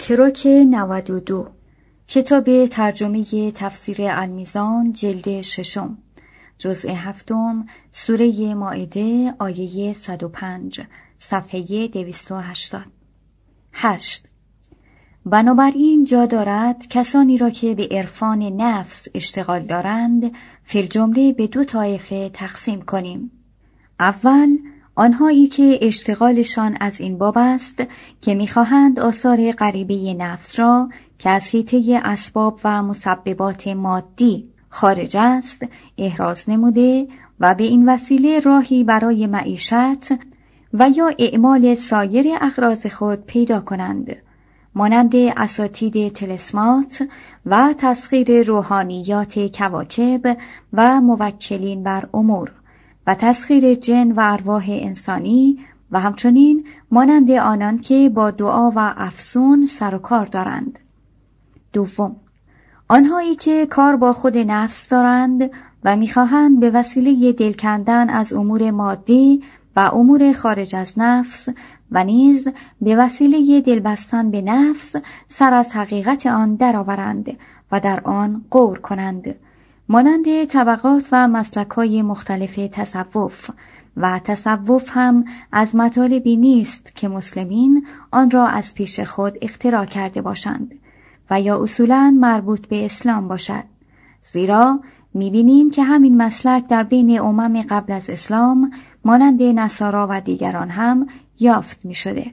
ترک 92 کتاب ترجمه تفسیر المیزان جلد 6 جزء 7 سوره مائده آیه 105 صفحه 280. 8. بنابراین جا دارد کسانی را که به عرفان نفس اشتغال دارند فی الجمله به دو طایفه تقسیم کنیم. اول، آنهایی که اشتغالشان از این باب است که می‌خواهند آثار غریبه نفس را که از حیطه اسباب و مسببات مادی خارج است احراز نموده و به این وسیله راهی برای معیشت و یا اعمال سایر اغراض خود پیدا کنند، مانند اساطید طلسمات و تسخیر روحانیات کواکب و موکلین بر امور و تسخیر جن و ارواح انسانی و همچنین مانند آنان که با دعا و افسون سر و کار دارند. دوم، آنهایی که کار با خود نفس دارند و می‌خواهند به وسیله دل کندن از امور مادی و امور خارج از نفس و نیز به وسیله دل بستن به نفس سر از حقیقت آن درآورند و در آن غور کنند، مانند طبقات و مسلک‌های مختلف تصوف و تصوف هم از مطالبی نیست که مسلمین آن را از پیش خود اختراع کرده باشند و یا اصولاً مربوط به اسلام باشد، زیرا می‌بینیم که همین مسلک در بین امم قبل از اسلام مانند نصارا و دیگران هم یافت می‌شده.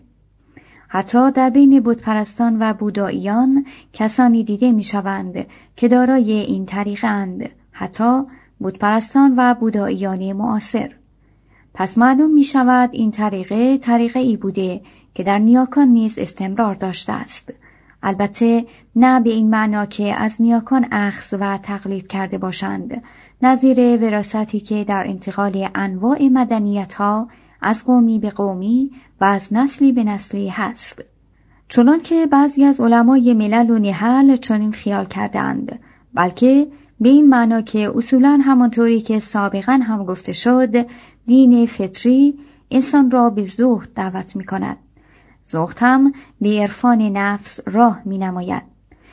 حتی در بین بتپرستان و بوداییان کسانی دیده می‌شوند که دارای این طریقه‌اند، حتی بتپرستان و بوداییان معاصر. پس معلوم می‌شود این طریقه‌ای بوده که در نیاکان نیز استمرار داشته است، البته نه به این معنا که از نیاکان اخذ و تقلید کرده باشند، نظیر وراثتی که در انتقال انواع مدنیت‌ها از قومی به قومی و از نسلی به نسلی هست، چنان که بعضی از علمای ملل و نحل چنین خیال کردند، بلکه به این معنا که اصولاً همانطوری که سابقاً هم گفته شد دین فطری انسان را به زهد دعوت می کند. زهد هم به عرفان نفس راه می نماید.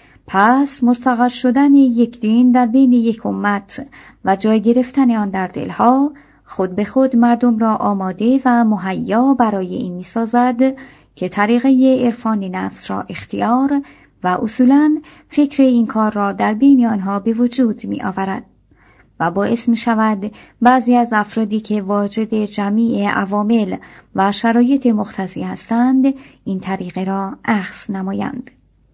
پس مستقر شدن یک دین در بین یک امت و جای گرفتن آن در دلها خود به خود مردم را آماده و مهیا برای این می سازد که طریقه عرفان نفس را اختیار و اصولاً فکر این کار را در بین آنها به وجود می آورد و باعث می شود بعضی از افرادی که واجد جمیع عوامل و شرایط مقتضی هستند این طریقه را اخذ نمایند.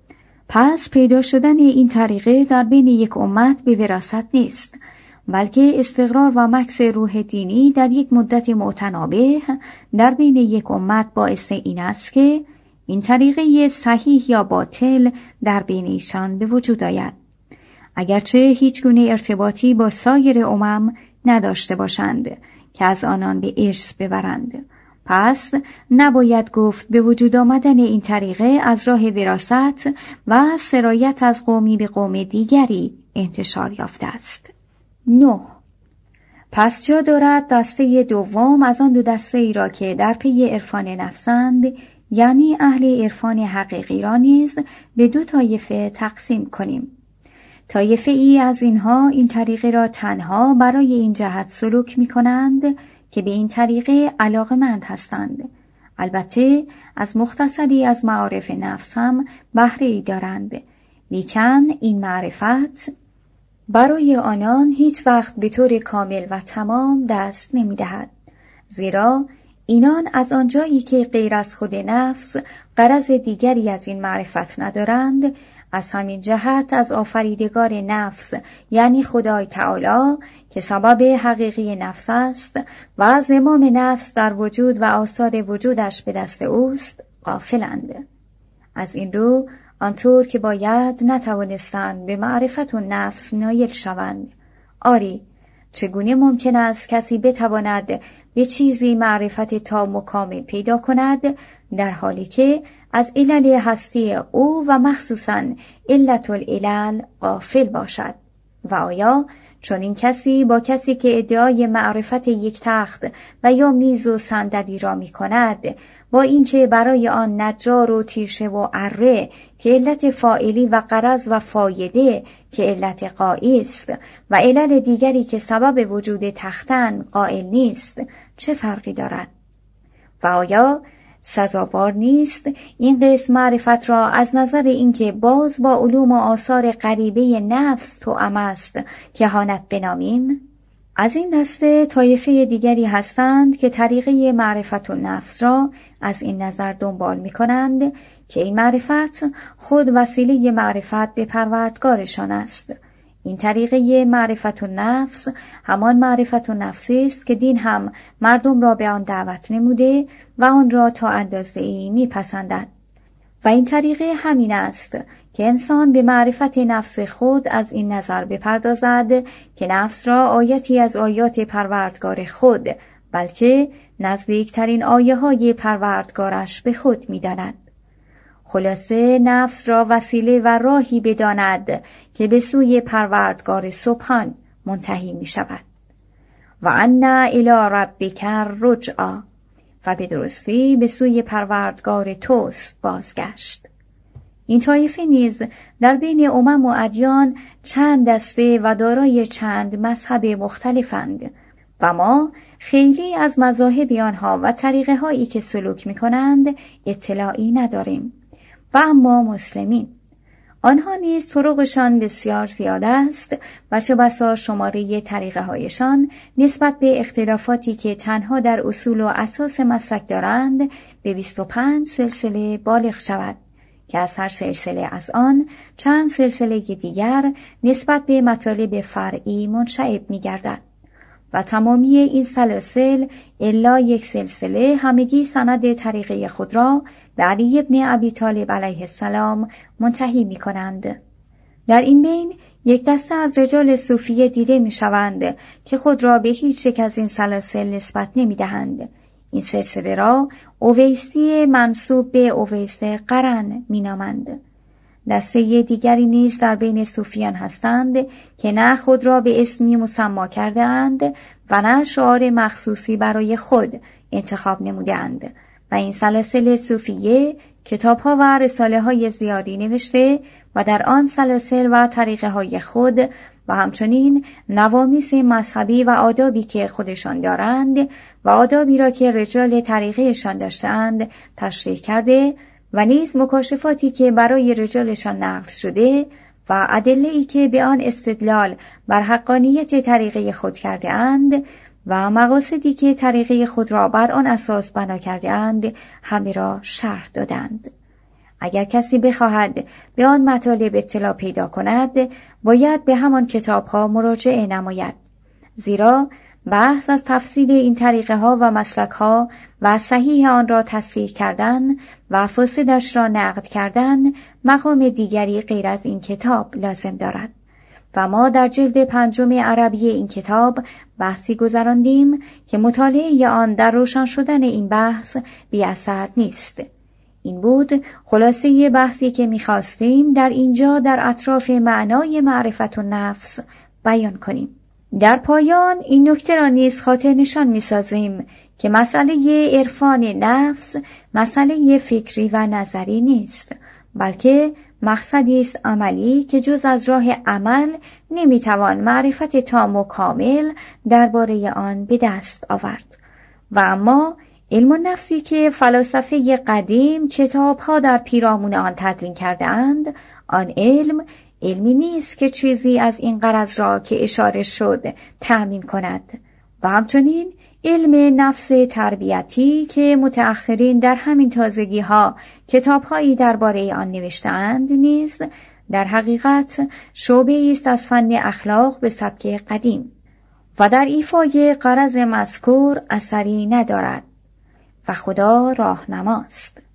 پس پیدا شدن این طریقه در بین یک امت به وراثت نیست، بلکه استقرار و مکث روح دینی در یک مدت معتنابه در بین یک امت باعث این است که این طریقه صحیح یا باطل در بین ایشان به وجود آید، اگرچه هیچ گونه ارتباطی با سایر امم نداشته باشند که از آنان به ارث ببرند. پس نباید گفت به وجود آمدن این طریقه از راه وراثت و سرایت از قومی به قوم دیگری انتشار یافته است. 9. پس جا دارد دسته دوم از آن دو دسته ای را که در پی عرفان نفسند، یعنی اهل عرفان حقیقی را نیز به دو طایفه تقسیم کنیم. طایفه ای از اینها این طریقه را تنها برای این جهت سلوک می کنند که به این طریقه علاقمند هستند، البته از مختصری از معارف نفس هم بهره ای دارند، لیکن این معرفت برای آنان هیچ وقت به طور کامل و تمام دست نمی دهد، زیرا اینان از آنجایی که غیر از خود نفس غرض دیگری از این معرفت ندارند، از همین جهت از آفریدگار نفس یعنی خدای تعالی که سبب حقیقی نفس است و زمام نفس در وجود و آثار وجودش به دست اوست غافلند. از این رو آنطور که باید نتوانستند به معرفت و نفس نایل شوند. آری، چگونه ممکن است کسی بتواند به چیزی معرفت تام و کامل پیدا کند در حالی که از علل هستی او و مخصوصاً علت العلل غافل باشد؟ و آیا چون این کسی با کسی که ادعای معرفت یک تخت و یا میز و صندلی را می کند، با اینکه برای آن نجار و تیشه و اره که علت فاعلی و غرض و فایده که علت غایی است و علل دیگری که سبب وجود تختن قائل نیست، چه فرقی دارد؟ و آیا سزاوار نیست این قسم معرفت را از نظر اینکه باز با علوم و آثار غریبه نفس توأم است کهانت بنامیم؟ از این دسته طایفه دیگری هستند که طریقه معرفت و نفس را از این نظر دنبال می کنند که این معرفت خود وسیله معرفت به پروردگارشان است. این طریقه معرفت و نفس همان معرفت و نفسی است که دین هم مردم را به آن دعوت نموده و آن را تا اندازه‌ای میپسندد. و این طریقه همین است که انسان به معرفت نفس خود از این نظر بپردازد که نفس را آیتی از آیات پروردگار خود، بلکه نزدیکترین آیه های پروردگارش به خود می‌داند. خلاصه نفس را وسیله و راهی بداند که به سوی پروردگار سبحان منتهی می شود. و ان الی ربک الرجعی، و به درستی به سوی پروردگار توست بازگشت. این طایفه نیز در بین امم و ادیان چند دسته و دارای چند مذهب مختلفند و ما خیلی از مذاهب آنها و طریقه هایی که سلوک می کنند اطلاعی نداریم. و اما مسلمین، آنها نیز طرقشان بسیار زیاد است و چه بسا شماره طریقه هایشان نسبت به اختلافاتی که تنها در اصول و اساس مسلک دارند به 25 سلسله بالغ شود که از هر سلسله از آن چند سلسله دیگر نسبت به مطالب فرعی منشعب می گردد و تمامی این سلاسل الا یک سلسله همگی سند طریقه خود را به علی ابن ابی طالب علیه السلام منتهی می کنند. در این بین یک دسته از رجال صوفیه دیده می شوند که خود را به هیچ یک از این سلاسل نسبت نمی دهند. این سلسله را اویسی منسوب به اویس قرن می نامند. دسته دیگری نیز در بین صوفیان هستند که نه خود را به اسمی مسما کرده اند و نه شعار مخصوصی برای خود انتخاب نموده اند و این سلاسل صوفیه کتاب‌ها و رساله‌های زیادی نوشته و در آن سلاسل و طریقه های خود و همچنین نوامیس مذهبی و آدابی که خودشان دارند و آدابی را که رجال طریقهشان داشتند تشریح کرده و نیز مکاشفاتی که برای رجالشان نقل شده و ادله‌ای که به آن استدلال بر حقانیت طریقه خود کرده اند و مقاصدی که طریقه خود را بر آن اساس بنا کرده اند همه را شرح دادند. اگر کسی بخواهد به آن مطالب اطلاع پیدا کند باید به همان کتاب‌ها مراجعه نماید، زیرا بحث از تفصیل این طریقه ها و مسلک ها و صحیح آن را تصحیح کردن و فاسدش را نقد کردن مقام دیگری غیر از این کتاب لازم دارد و ما در جلد 5 عربی این کتاب بحثی گذراندیم که مطالعه آن در روشن شدن این بحث بی اثر نیست. این بود خلاصه بحثی که می‌خواستیم در اینجا در اطراف معنای معرفت و نفس بیان کنیم. در پایان این نکته را نیز خاطر نشان می‌سازیم که مسئله عرفان نفس مسئله فکری و نظری نیست، بلکه مقصدی است عملی که جز از راه عمل نمی‌توان معرفت تام و کامل درباره آن به دست آورد. و اما علم النفسی که فلاسفه قدیم کتاب‌ها در پیرامون آن تدوین کرده اند، آن علمی نیست که چیزی از این غرض را که اشاره شد تأمین کند و همچنین علم نفس تربیتی که متأخرین در همین تازگی ها کتاب‌هایی درباره آن نوشته‌اند نیز در حقیقت شعبه‌ای است از فن اخلاق به سبک قدیم و در ایفای غرض مذکور اثری ندارد و خدا راهنماست.